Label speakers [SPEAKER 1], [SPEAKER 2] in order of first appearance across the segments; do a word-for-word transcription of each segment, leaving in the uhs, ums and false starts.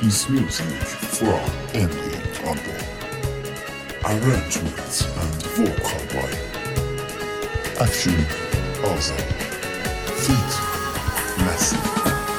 [SPEAKER 1] is music from Emily London. Arrangement and vocal by Afshin Azam. Feat Massive.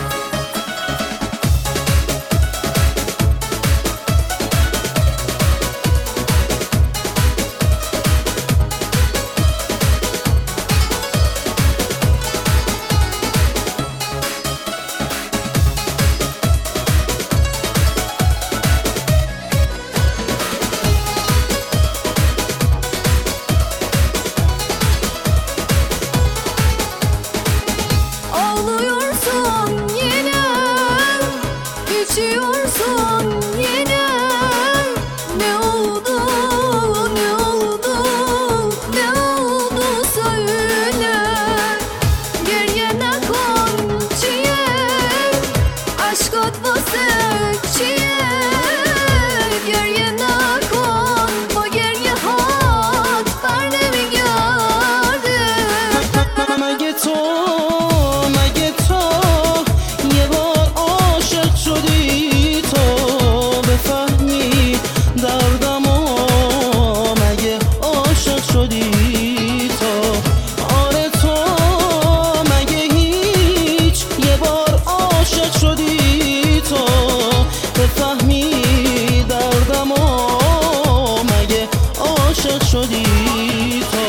[SPEAKER 2] Geçiyorsun yine. Ne oldu, ne oldu, ne oldu söyle. Geriye kon çiye, aşk atma sevçiye. Geriye kon, ba geriye hat, karnemi geldi.
[SPEAKER 3] مگه تو مگه تو یه بار عاشق شدی تو بفهمی دردمو مگه عاشق شدی تو آره تو مگه هیچ یه بار عاشق شدی تو بفهمی دردمو مگه عاشق شدی تو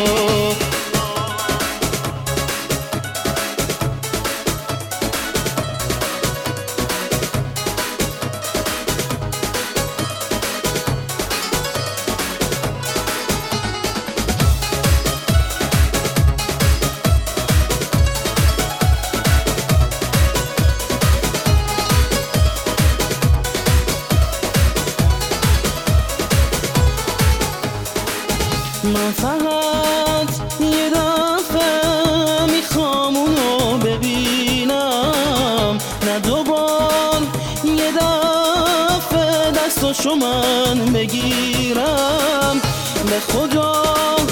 [SPEAKER 3] من فقط یه دفعه میخوام اونو ببینم، نه دوبار یه دفعه دستاشو من بگیرم. به خدا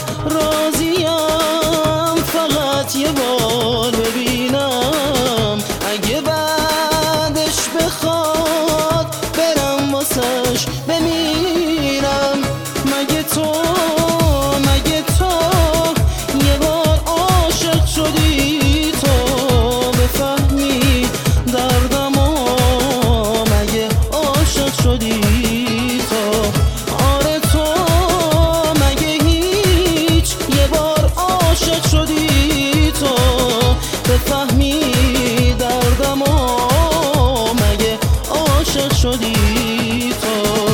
[SPEAKER 3] راضیم فقط یه بار ببینم، اگه بعدش بخواد برم واسش بمیرم. مگه تو مگه تو یه بار عاشق شدی تو بفهمی دردمو مگه عاشق شدی تو آره تو مگه هیچ یه بار عاشق شدی تو بفهمی دردمو مگه عاشق شدی تو